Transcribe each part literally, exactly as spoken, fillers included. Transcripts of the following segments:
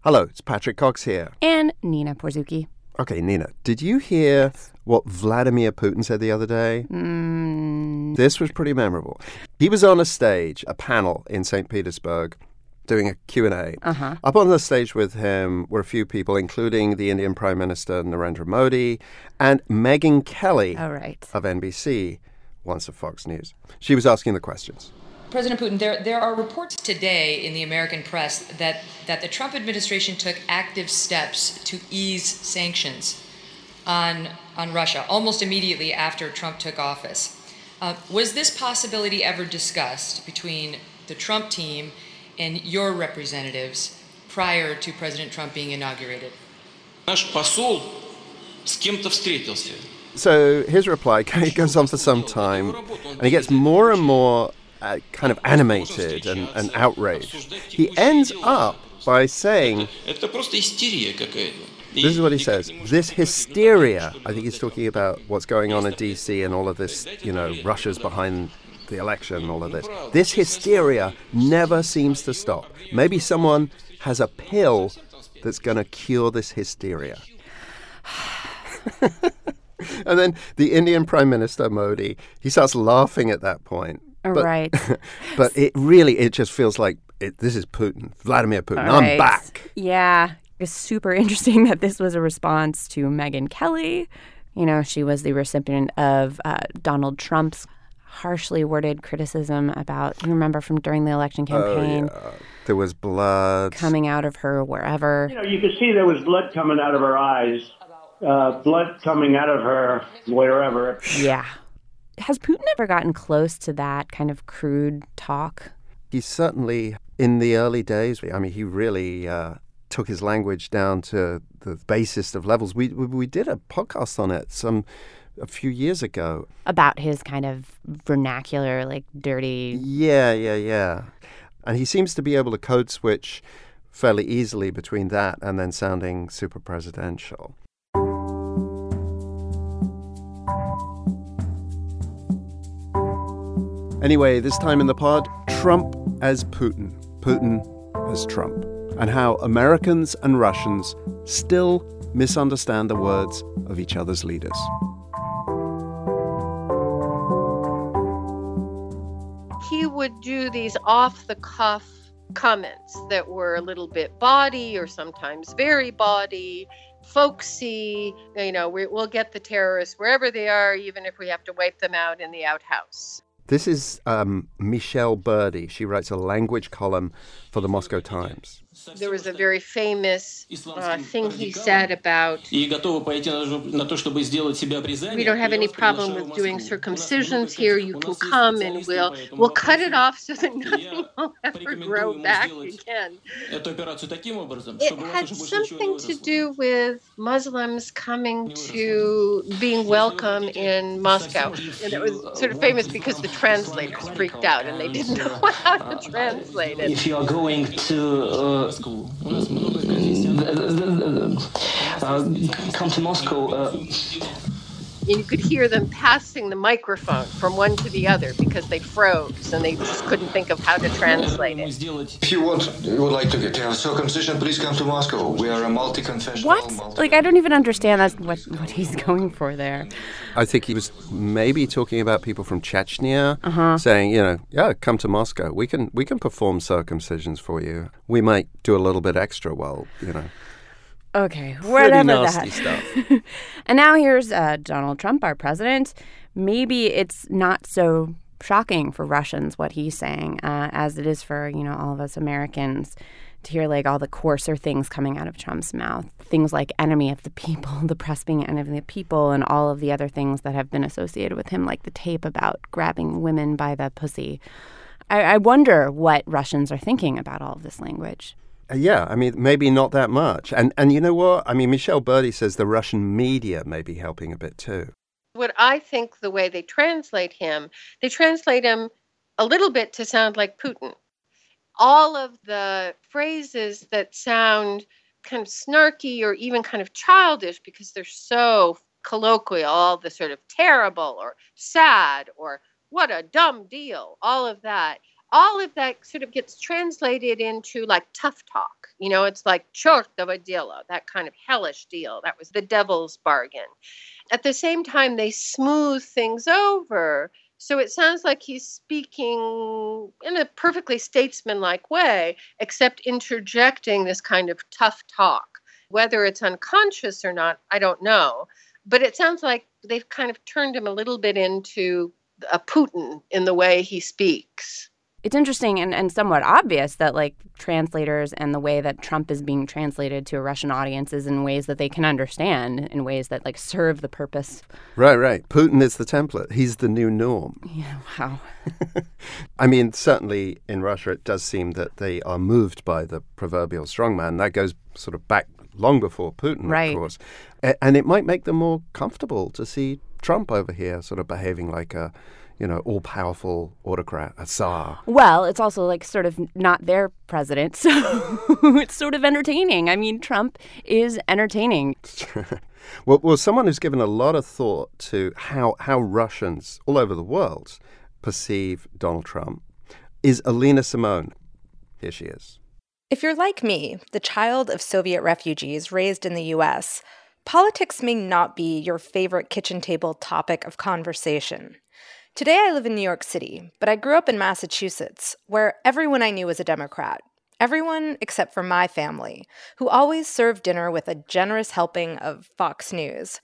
Hello, it's Patrick Cox here. And Nina Porzuki. Okay, Nina, did you hear what Vladimir Putin said the other day? Mm. This was pretty memorable. He was on a stage, a panel in Saint Petersburg, doing a Q and A. Uh-huh. Up on the stage with him were a few people, including the Indian Prime Minister Narendra Modi and Megyn Kelly oh, right. of N B C, once of Fox News. She was asking the questions. President Putin, there there are reports today in the American press that, that the Trump administration took active steps to ease sanctions on, on Russia almost immediately after Trump took office. Uh, was this possibility ever discussed between the Trump team and your representatives prior to President Trump being inaugurated? Наш посол с кем-то встретился. So his reply goes on for some time, and he gets more and more uh, kind of animated and, and outraged. He ends up by saying, Это просто истерия какая-то. this is what he says, this hysteria, I think he's talking about what's going on in D C and all of this, you know, Russia's behind the election, all of this. This hysteria never seems to stop. Maybe someone has a pill that's going to cure this hysteria. And then the Indian Prime Minister, Modi, he starts laughing at that point. But, right. But it really, it just feels like it, this is Putin, Vladimir Putin. All I'm right. back. Yeah. It's super interesting that this was a response to Megyn Kelly. You know, she was the recipient of uh, Donald Trump's harshly worded criticism about, you remember from during the election campaign. Oh, yeah. There was blood coming out of her wherever. You know, you could see there was blood coming out of her eyes, uh, blood coming out of her wherever. Yeah. Has Putin ever gotten close to that kind of crude talk? He certainly, in the early days, I mean, he really uh, took his language down to the basest of levels. We, we we did a podcast on it some a few years ago. About his kind of vernacular, like dirty... Yeah, yeah, yeah. And he seems to be able to code switch fairly easily between that and then sounding super presidential. Anyway, this time in the pod, Trump as Putin, Putin as Trump, and how Americans and Russians still misunderstand the words of each other's leaders. He would do these off-the-cuff comments that were a little bit bawdy or sometimes very bawdy, folksy. You know, we, we'll get the terrorists wherever they are, even if we have to wipe them out in the outhouse. This is um, Michelle Birdie. She writes a language column for the Moscow Times. There was a very famous uh, thing he said about, we don't have any problem with doing circumcisions here. You can come and we'll, we'll cut it off so that nothing will ever grow back again. It had something to do with Muslims coming to being welcome in Moscow. And it was sort of famous because the translators freaked out and they didn't know how to translate it. If you are going to uh, uh, come to Moscow, uh, and you could hear them passing the microphone from one to the other because they froze and they just couldn't think of how to translate it. If you want, you would like to get a circumcision, please come to Moscow. We are a multi-confessional. What? Multi- Like, I don't even understand that's what, what he's going for there. I think he was maybe talking about people from Chechnya, Uh-huh. saying, you know, yeah, come to Moscow. We can we can perform circumcisions for you. We might do a little bit extra while, you know. Okay, Pretty whatever nasty that. stuff. And now here's uh, Donald Trump, our president. Maybe it's not so shocking for Russians what he's saying uh, as it is for, you know, all of us Americans to hear like all the coarser things coming out of Trump's mouth. Things like enemy of the people, the press being enemy of the people, and all of the other things that have been associated with him, like the tape about grabbing women by the pussy. I, I wonder what Russians are thinking about all of this language. Yeah, I mean, maybe not that much. And and you know what? I mean, Michelle Birdie says the Russian media may be helping a bit too. What I think the way they translate him, they translate him a little bit to sound like Putin. All of the phrases that sound kind of snarky or even kind of childish because they're so colloquial, all the sort of terrible or sad or what a dumb deal, all of that. all of that sort of gets translated into like tough talk. You know, it's like чёртово дело, that kind of hellish deal. That was the devil's bargain. At the same time, they smooth things over. So it sounds like he's speaking in a perfectly statesmanlike way, except interjecting this kind of tough talk. Whether it's unconscious or not, I don't know. But it sounds like they've kind of turned him a little bit into a Putin in the way he speaks. It's interesting and, and somewhat obvious that, like, translators and the way that Trump is being translated to a Russian audience is in ways that they can understand, in ways that, like, serve the purpose. Right, right. Putin is the template. He's the new norm. Yeah, wow. I mean, certainly in Russia, it does seem that they are moved by the proverbial strongman. That goes sort of back long before Putin, right. Of course. A- and it might make them more comfortable to see Trump over here sort of behaving like a, you know, all-powerful autocrat, a tsar. Well, it's also, like, sort of not their president, so it's sort of entertaining. I mean, Trump is entertaining. well, well, someone who's given a lot of thought to how, how Russians all over the world perceive Donald Trump is Alina Simone. Here she is. If you're like me, the child of Soviet refugees raised in the U S, politics may not be your favorite kitchen table topic of conversation. Today I live in New York City, but I grew up in Massachusetts, where everyone I knew was a Democrat. Everyone except for my family, who always served dinner with a generous helping of Fox News.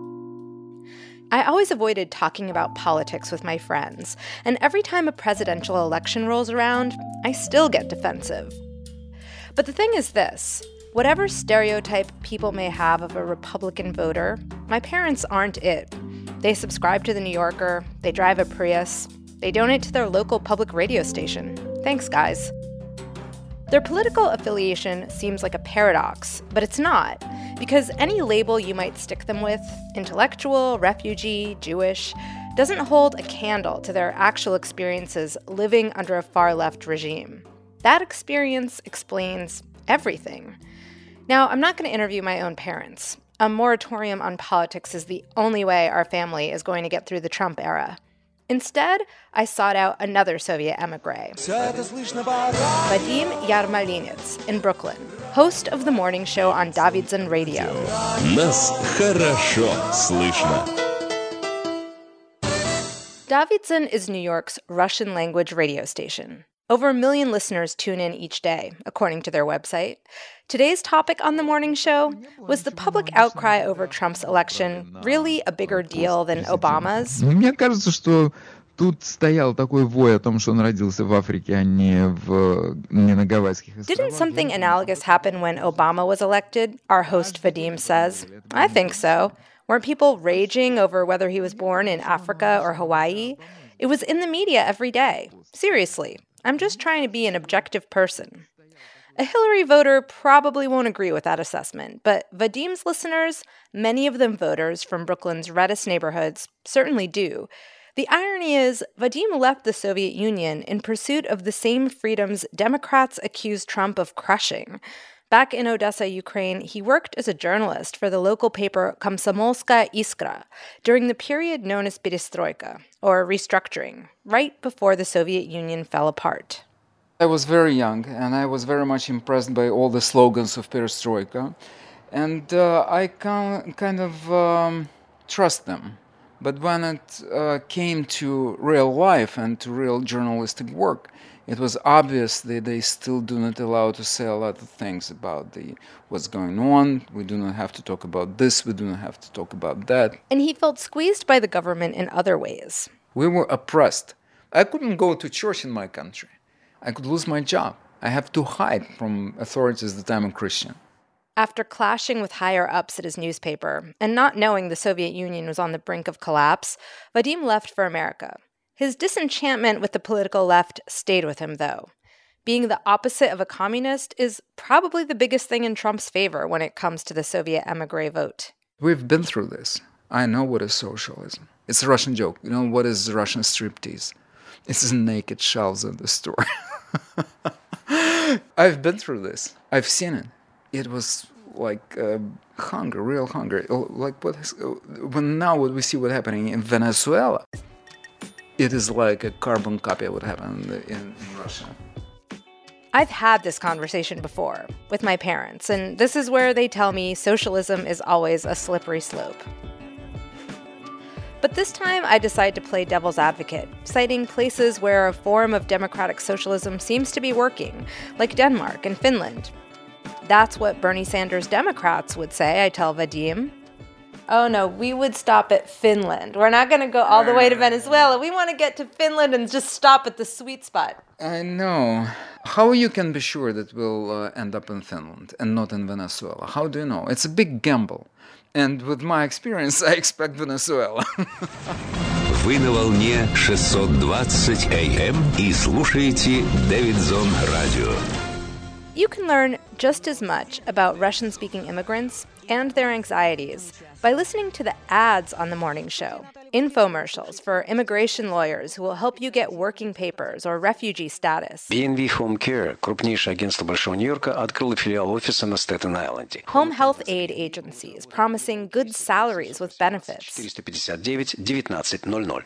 I always avoided talking about politics with my friends, and every time a presidential election rolls around, I still get defensive. But the thing is this. Whatever stereotype people may have of a Republican voter, my parents aren't it. They subscribe to The New Yorker, they drive a Prius, they donate to their local public radio station. Thanks, guys. Their political affiliation seems like a paradox, but it's not, because any label you might stick them with, intellectual, refugee, Jewish, doesn't hold a candle to their actual experiences living under a far-left regime. That experience explains everything. Now, I'm not going to interview my own parents. A moratorium on politics is the only way our family is going to get through the Trump era. Instead, I sought out another Soviet emigre, Vadim Yarmolinets in Brooklyn, host of the morning show on Davidson Radio. Нас хорошо слышно. Davidson is New York's Russian-language radio station. Over a million listeners tune in each day, according to their website. Today's topic on the morning show was the public outcry over Trump's election really a bigger deal than Obama's? Мне кажется, что тут стоял такой вой о том, что он родился в Африке, а не в не на Гавайских островах. Didn't something analogous happen when Obama was elected? Our host Vadim says. I think so. Weren't people raging over whether he was born in Africa or Hawaii? It was in the media every day. Seriously. I'm just trying to be an objective person. A Hillary voter probably won't agree with that assessment, but Vadim's listeners, many of them voters from Brooklyn's reddest neighborhoods, certainly do. The irony is, Vadim left the Soviet Union in pursuit of the same freedoms Democrats accused Trump of crushing. Back in Odessa, Ukraine, he worked as a journalist for the local paper Komsomolskaya Iskra during the period known as Perestroika, or restructuring, right before the Soviet Union fell apart. I was very young, and I was very much impressed by all the slogans of Perestroika, and uh, I can, kind of um, trust them. But when it uh, came to real life and to real journalistic work, it was obvious that they still do not allow to say a lot of things about the what's going on. We do not have to talk about this. We do not have to talk about that. And he felt squeezed by the government in other ways. We were oppressed. I couldn't go to church in my country. I could lose my job. I have to hide from authorities that I'm a Christian. After clashing with higher-ups at his newspaper and not knowing the Soviet Union was on the brink of collapse, Vadim left for America. His disenchantment with the political left stayed with him, though. Being the opposite of a communist is probably the biggest thing in Trump's favor when it comes to the Soviet emigre vote. We've been through this. I know what is socialism. It's a Russian joke. You know what is Russian striptease? It's the naked shelves of the store. I've been through this. I've seen it. It was like uh, hunger, real hunger. Like what? Is, when now what we see what's happening in Venezuela. it is like a carbon copy of what happened in, in Russia. I've had this conversation before with my parents, and this is where they tell me socialism is always a slippery slope. But this time I decide to play devil's advocate, citing places where a form of democratic socialism seems to be working, like Denmark and Finland. That's what Bernie Sanders Democrats would say, I tell Vadim. Oh no, we would stop at Finland. We're not going to go all the way to Venezuela. We want to get to Finland and just stop at the sweet spot. I know. How you can be sure that we'll uh, end up in Finland and not in Venezuela? How do you know? It's a big gamble. And with my experience, I expect Venezuela. Вы на волне шестьсот двадцать эй эм и слушаете Davidson Radio. You can learn just as much about Russian-speaking immigrants and their anxieties by listening to the ads on the morning show, infomercials for immigration lawyers who will help you get working papers or refugee status. би эн ви Home Care, крупнейшее агентство Большого Нью-Йорка, открыло филиал офиса на Стэттен-Айленде. Home health aid agencies promising good salaries with benefits. четыреста пятьдесят девять девятнадцать ноль ноль.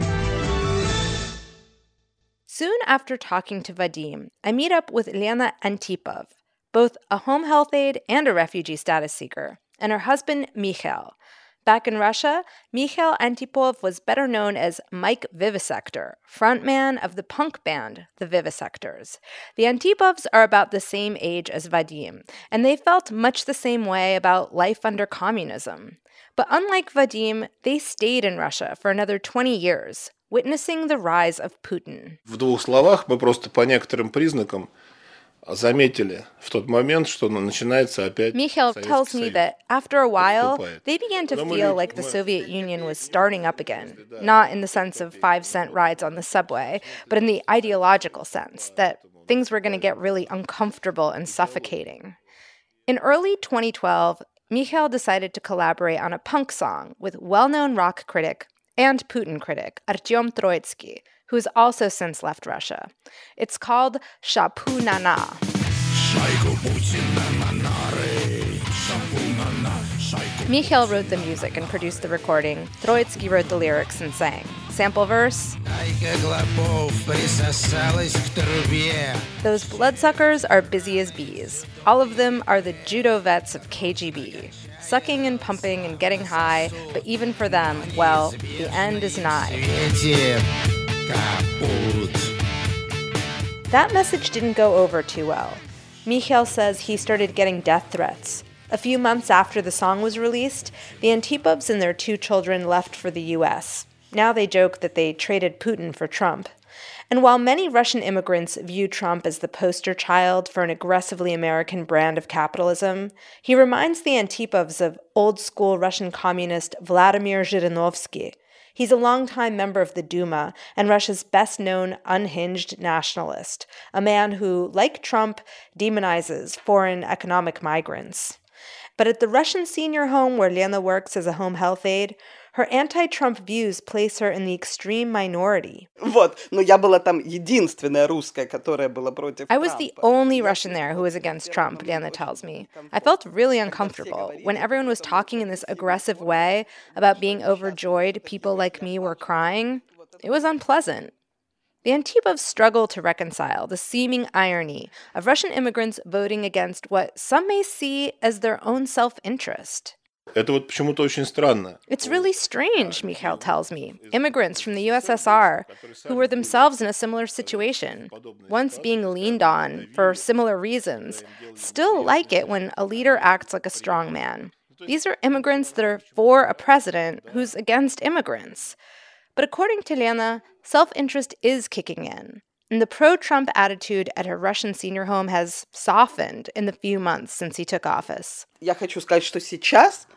Soon after talking to Vadim, I meet up with Lena Antipov, both a home health aide and a refugee status seeker, and her husband, Mikhail. Back in Russia, Mikhail Antipov was better known as Mike Vivisector, frontman of the punk band, the Vivisectors. The Antipovs are about the same age as Vadim, and they felt much the same way about life under communism. But unlike Vadim, they stayed in Russia for another twenty years, witnessing the rise of Putin. В двух словах мы просто по некоторым признакам заметили в тот момент, что начинается опять Mikhail tells me that after a while, they began to feel like the Soviet Union was starting up again, not in the sense of five-cent rides on the subway, but in the ideological sense that things were going to get really uncomfortable and suffocating. In early twenty twelve, Mikhail decided to collaborate on a punk song with well-known rock critic and Putin critic Artyom Troitsky, who has also since left Russia. It's called Shapu Nana. Mikhail wrote the music and produced the recording. Troitsky wrote the lyrics and sang. Sample verse. Those bloodsuckers are busy as bees. All of them are the judo vets of K G B. Sucking and pumping and getting high, but even for them, well, the end is nigh. That message didn't go over too well. Mikhail says he started getting death threats. A few months after the song was released, the Antipovs and their two children left for the U S. Now they joke that they traded Putin for Trump. And while many Russian immigrants view Trump as the poster child for an aggressively American brand of capitalism, he reminds the Antipovs of old-school Russian communist Vladimir Zhirinovsky. He's a longtime member of the Duma and Russia's best-known unhinged nationalist, a man who, like Trump, demonizes foreign economic migrants. But at the Russian senior home where Lena works as a home health aide, her anti-Trump views place her in the extreme minority. I was the only Russian there who was against Trump, Lena tells me. I felt really uncomfortable. When everyone was talking in this aggressive way about being overjoyed people like me were crying, it was unpleasant. The Antipovs struggle to reconcile the seeming irony of Russian immigrants voting against what some may see as their own self-interest. Это вот почему-то очень странно. It's really strange, Mikhail tells me. Immigrants from the U S S R who were themselves in a similar situation, once being leaned on for similar reasons, still like it when a leader acts like a strong man. These are immigrants that are for a president who's against immigrants. But according to Lena, self-interest is kicking in. And the pro-Trump attitude at her Russian senior home has softened in the few months since he took office. Я хочу сказать, что сейчас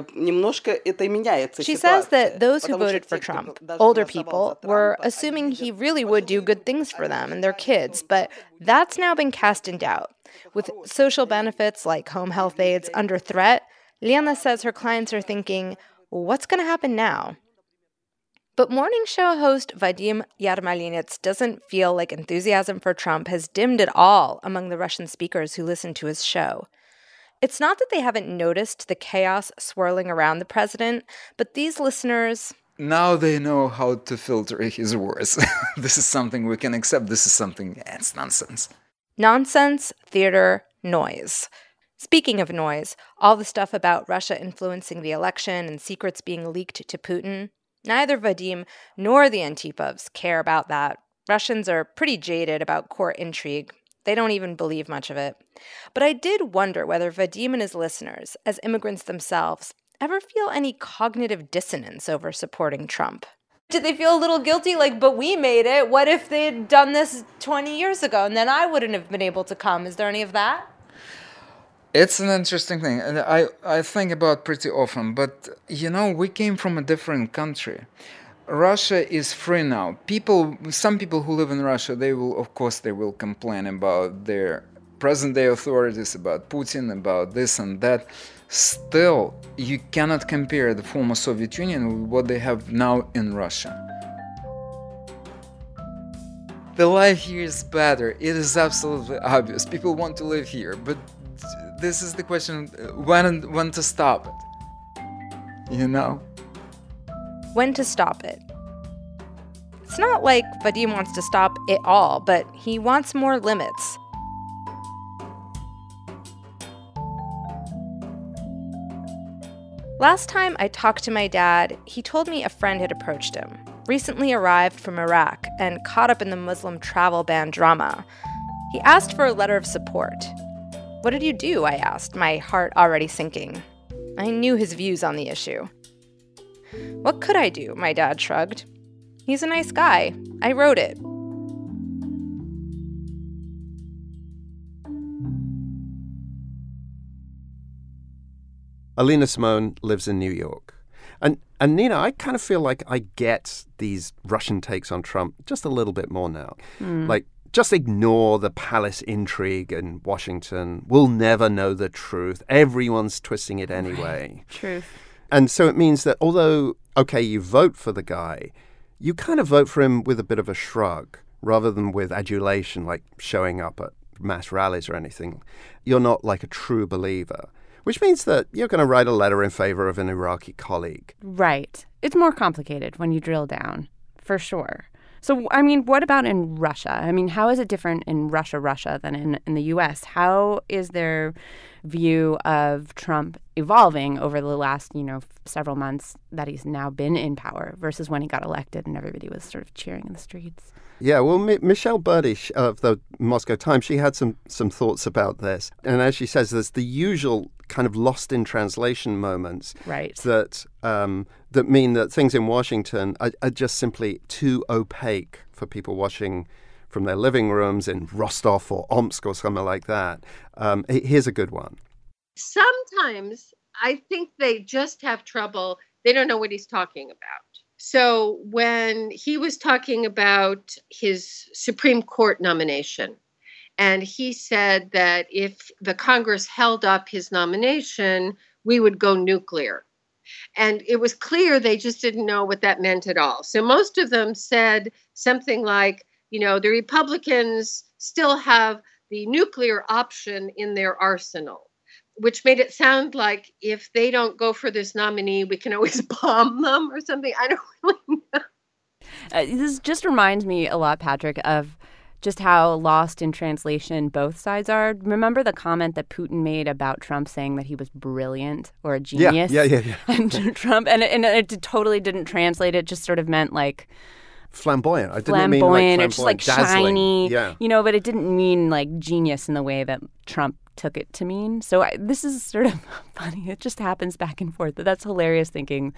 She says that those who voted for Trump, older people, were assuming he really would do good things for them and their kids, but that's now been cast in doubt. With social benefits like home health aides under threat, Lena says her clients are thinking, what's going to happen now? But morning show host Vadim Yarmolinets doesn't feel like enthusiasm for Trump has dimmed at all among the Russian speakers who listen to his show. It's not that they haven't noticed the chaos swirling around the president, but these listeners, now they know how to filter his words. This is something we can accept. This is something, it's nonsense. Nonsense, theater, noise. Speaking of noise, all the stuff about Russia influencing the election and secrets being leaked to Putin, neither Vadim nor the Antipovs care about that. Russians are pretty jaded about court intrigue. They don't even believe much of it. But I did wonder whether Vadim and his listeners, as immigrants themselves, ever feel any cognitive dissonance over supporting Trump. Did they feel a little guilty, like, but we made it? What if they had done this twenty years ago and then I wouldn't have been able to come? Is there any of that? It's an interesting thing, and I, I think about pretty often, but, you know, we came from a different country. Russia is free now. People, some people who live in Russia, they will, of course, they will complain about their present-day authorities, about Putin, about this and that. Still, you cannot compare the former Soviet Union with what they have now in Russia. The life here is better. It is absolutely obvious. People want to live here, but this is the question, when, when to stop it, you know? When to stop it. It's not like Vadim wants to stop it all, but he wants more limits. Last time I talked to my dad, he told me a friend had approached him, recently arrived from Iraq and caught up in the Muslim travel ban drama. He asked for a letter of support. What did you do? I asked, my heart already sinking. I knew his views on the issue. What could I do? My dad shrugged. He's a nice guy. I wrote it. Alina Simone lives in New York. And, and Nina, I kind of feel like I get these Russian takes on Trump just a little bit more now. Mm. Like, just ignore the palace intrigue in Washington. We'll never know the truth. Everyone's twisting it anyway. Truth. And so it means that although, okay, you vote for the guy, you kind of vote for him with a bit of a shrug rather than with adulation, like showing up at mass rallies or anything. You're not like a true believer, which means that you're going to write a letter in favor of an Iraqi colleague. Right. It's more complicated when you drill down, for sure. So, I mean, what about in Russia? I mean, how is it different in Russia, Russia than in, in the U S? How is their view of Trump evolving over the last, you know, several months that he's now been in power versus when he got elected and everybody was sort of cheering in the streets? Yeah, well, M- Michelle Burdish of the Moscow Times, she had some, some thoughts about this. And as she says, there's the usual kind of lost in translation moments right. that um, that mean that things in Washington are, are just simply too opaque for people watching from their living rooms in Rostov or Omsk or somewhere like that. Um, here's a good one. Sometimes I think they just have trouble. They don't know what he's talking about. So when he was talking about his Supreme Court nomination, and he said that if the Congress held up his nomination, we would go nuclear. And it was clear they just didn't know what that meant at all. So most of them said something like, you know, the Republicans still have the nuclear option in their arsenal, which made it sound like if they don't go for this nominee, we can always bomb them or something. I don't really know. Uh, this just reminds me a lot, Patrick, of just how lost in translation both sides are. Remember the comment that Putin made about Trump saying that he was brilliant or a genius? Yeah, yeah, yeah. yeah. And Trump, and, and it totally didn't translate. It just sort of meant like flamboyant. I didn't flamboyant, mean like flamboyant, or just like dazzling. shiny. Yeah. You know, but it didn't mean like genius in the way that Trump took it to mean. So I, this is sort of funny. It just happens back and forth. But that's hilarious thinking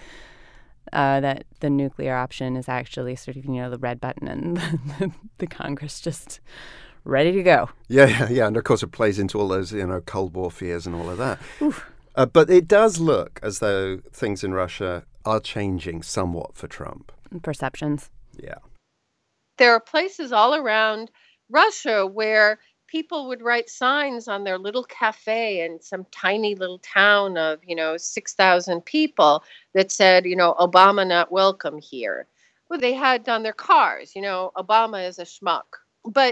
uh, that the nuclear option is actually sort of, you know, the red button and the, the Congress just ready to go. Yeah, yeah, yeah. And of course it plays into all those, you know, Cold War fears and all of that. Uh, but it does look as though things in Russia are changing somewhat for Trump. Perceptions. Yeah. There are places all around Russia where people would write signs on their little cafe in some tiny little town of, you know, six thousand people that said, you know, Obama not welcome here. Well, they had on their cars, you know, Obama is a schmuck. But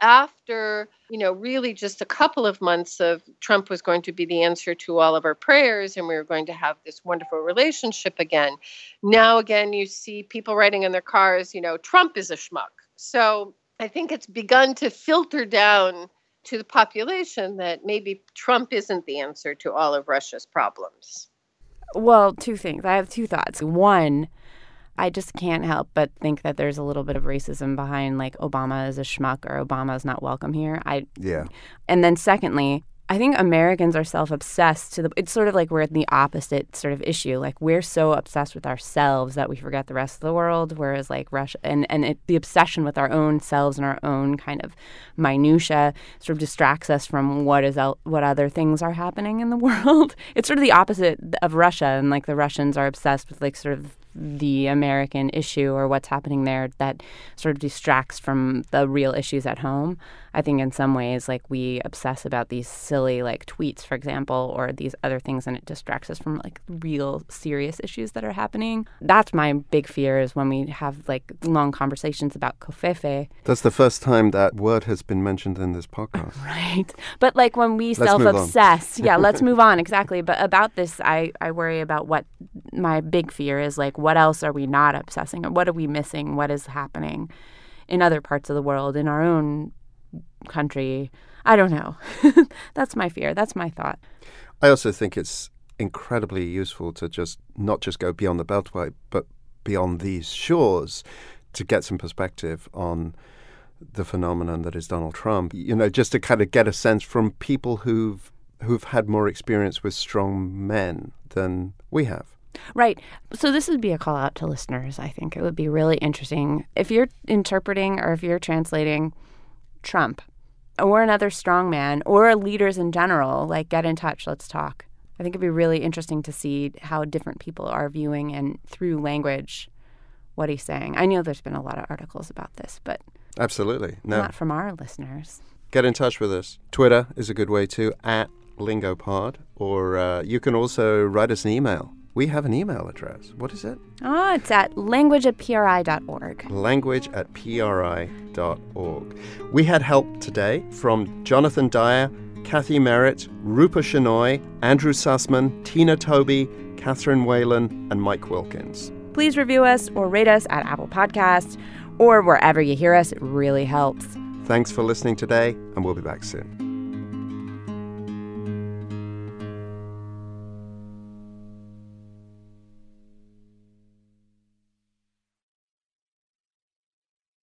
after, you know, really just a couple of months of Trump was going to be the answer to all of our prayers and we were going to have this wonderful relationship again. Now, again, you see people writing in their cars, you know, Trump is a schmuck. So I think it's begun to filter down to the population that maybe Trump isn't the answer to all of Russia's problems. Well, two things. I have two thoughts. One, I just can't help but think that there's a little bit of racism behind, like, Obama is a schmuck or Obama is not welcome here. I Yeah. And then secondly, I think Americans are self-obsessed to the, it's sort of like we're at the opposite sort of issue. Like, we're so obsessed with ourselves that we forget the rest of the world, whereas, like, Russia, and, and it, the obsession with our own selves and our own kind of minutia sort of distracts us from what is el- what other things are happening in the world. It's sort of the opposite of Russia, and, like, the Russians are obsessed with, like, sort of the American issue or what's happening there that sort of distracts from the real issues at home. I think in some ways, like, we obsess about these silly, like, tweets, for example, or these other things, and it distracts us from, like, real serious issues that are happening. That's my big fear, is when we have, like, long conversations about covfefe. That's the first time that word has been mentioned in this podcast. Right. But, like, when we Let's self-obsess, yeah, let's move on, exactly. But about this, I, I worry about what my big fear is, like, what else are we not obsessing? What are we missing? What is happening in other parts of the world, in our own country? I don't know. That's my fear. That's my thought. I also think it's incredibly useful to just not just go beyond the Beltway, but beyond these shores to get some perspective on the phenomenon that is Donald Trump. You know, just to kind of get a sense from people who've who've had more experience with strong men than we have. Right. So this would be a call out to listeners, I think. It would be really interesting. If you're interpreting or if you're translating Trump or another strongman or leaders in general, like, get in touch. Let's talk. I think it'd be really interesting to see how different people are viewing and through language what he's saying. I know there's been a lot of articles about this, but absolutely no. not from our listeners. Get in touch with us. Twitter is a good way too, at LingoPod, or uh, you can also write us an email. We have an email address. What is it? Oh, it's at language at p r i dot org. Language at p r i dot org. We had help today from Jonathan Dyer, Kathy Merritt, Rupa Shenoy, Andrew Sussman, Tina Toby, Catherine Whalen, and Mike Wilkins. Please review us or rate us at Apple Podcasts or wherever you hear us. It really helps. Thanks for listening today, and we'll be back soon.